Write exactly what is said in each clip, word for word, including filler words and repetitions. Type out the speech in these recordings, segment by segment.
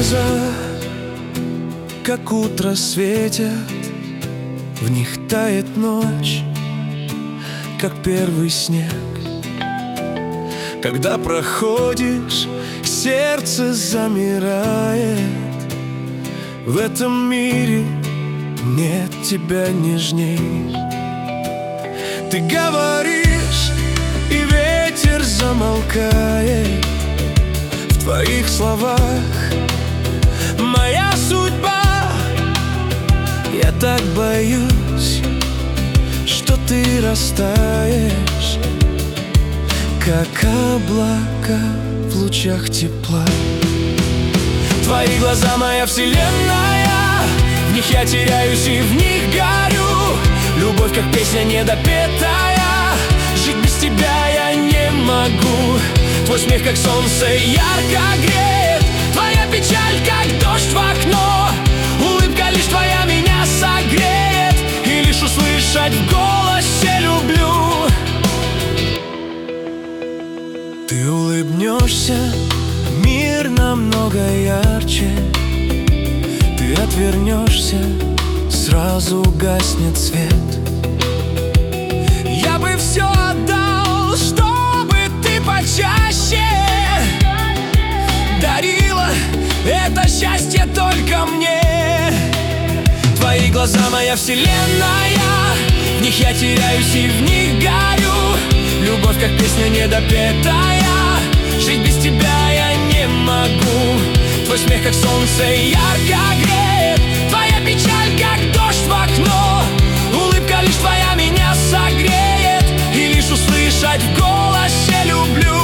глаза, как утро светят, в них тает ночь, как первый снег. Когда проходишь, сердце замирает. В этом мире нет тебя нежней. Ты говоришь, и ветер замолкает. В твоих словах моя судьба. Я так боюсь, что ты растаешь, как облако в лучах тепла. Твои глаза — моя вселенная, в них я теряюсь и в них горю. Любовь, как песня недопетая, жить без тебя я не могу. Твой смех, как солнце, ярко греет. Твоя печаль, как дождь в окно. Улыбка лишь твоя меня согреет. И лишь услышать в голосе люблю. Ты улыбнешься, мир намного ярче. Ты отвернешься, сразу гаснет свет. Я бы все отдал, чтобы ты почаще дарила это счастье только мне. Твои глаза — моя вселенная, в них я теряюсь и в них горю. Любовь, как песня недопетая, жить без тебя я не могу. Твой смех, как солнце, ярко греет. Твоя печаль, как дождь в окно. Улыбка лишь твоя меня согреет. И лишь услышать в голосе люблю.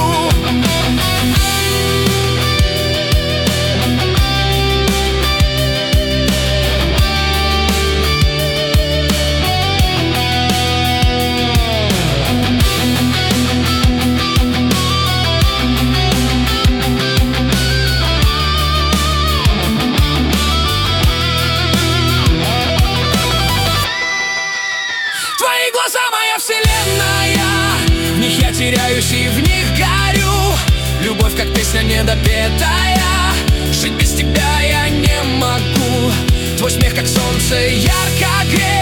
Твои глаза — моя вселенная, в них я теряюсь и в них горю. Любовь, как песня недопетая, жить без тебя я не могу. Твой смех, как солнце, ярко греет.